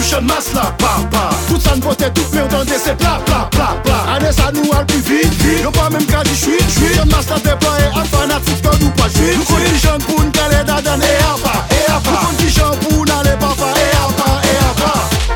champ de masse là, papa. Tout ça ne votait tout, mais on tendait c'est plat, plat, plat, plat. Année ça nous a le plus vite, vite. Y'a pas même qu'à dire j'suis. Champ de masse là déployé, un fanatique comme nous pas j'suis. Nous connaissons les gens pour nous caler d'Adan et Abba, et Abba. Nous connaissons les gens pour n'aller pas, et Abba, et Abba.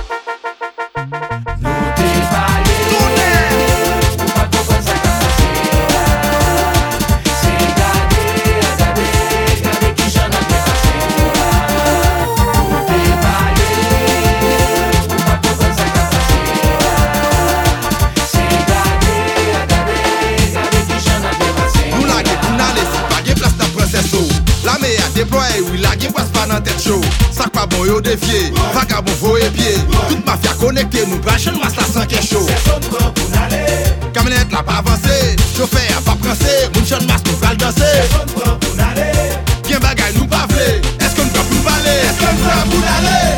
Déployé, oui, la guerre passe pas dans tête chaud. Sac pas bon, yo défié. Vagabond, faut épier. Toute mafia connectée, nous branchons, nous la sang qui est chaud. Camionnette là pas avancé. Chauffeur pas pressé. Moun chante masse, nous va le danser. Bien bagaille, nous pas vle. Est-ce qu'on peut nous parler? Est-ce qu'on peut nous aller?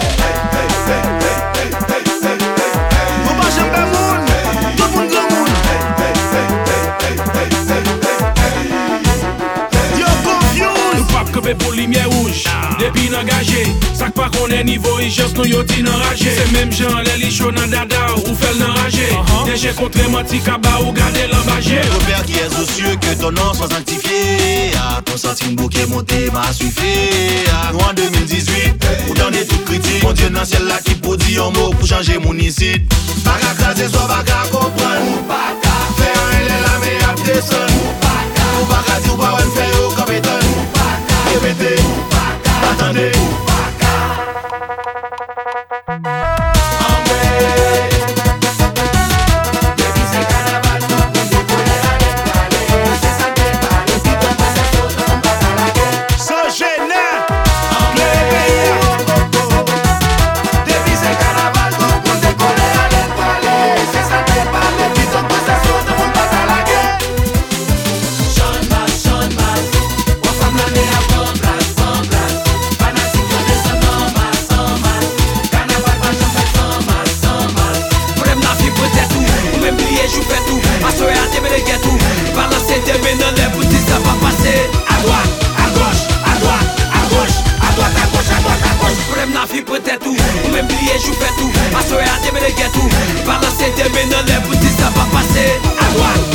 Nous pas jamais moun. Tout le monde grand moun. Pour lumière rouge, depuis n'engagé, ça pas qu'on est niveau, et juste nous yoti n'enragé. C'est même gens, les lichons dans dada, ou fait l'enragé. Déjà contre menti kaba ou garder l'embagé. Robert qui est soucieux que ton nom soit sanctifié. Ton centime bouquet monté m'a suffi. Nous en 2018, ou dans des toutes critiques. Mon Dieu dans ciel là qui produit un mot pour changer mon icide. Pas qu'à craser, soit pas qu'à comprendre. Ou pas qu'à faire un la meilleure descendre. Ou pas qu'à dire ou pas faire au compétent. Répétez, attendez. Peut-être tout, ou même plier, je fais tout. Ma soeur a déménagé tout. Balancer des mains dans l'air pour dire ça va passer à droite.